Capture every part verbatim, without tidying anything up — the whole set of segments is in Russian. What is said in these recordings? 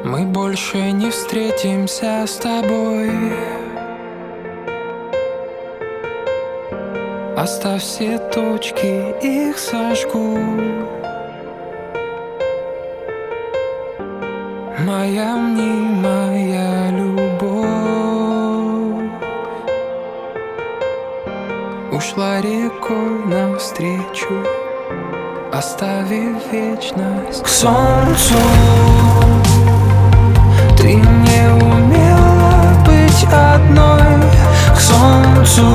Мы больше не встретимся с тобой. Оставь все точки, их сожгу. Моя мнимая любовь ушла рекой навстречу, оставив вечность. К солнцу ты не умела быть одной. К солнцу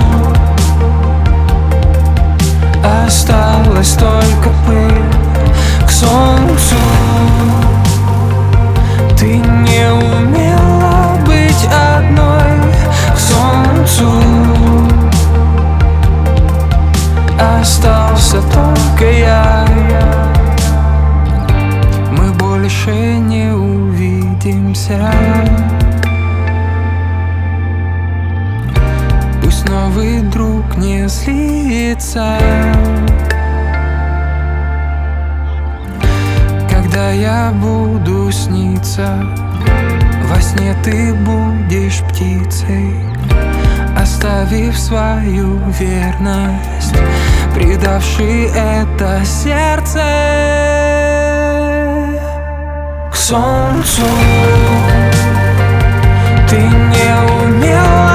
осталась только пыль. К солнцу ты не умела быть одной. К солнцу остался только я. Мы больше не увидимся. Пусть новый друг не злится, когда я буду сниться. Во сне ты будешь птицей, оставив свою верность, предавший это сердце. К солнцу ты не умела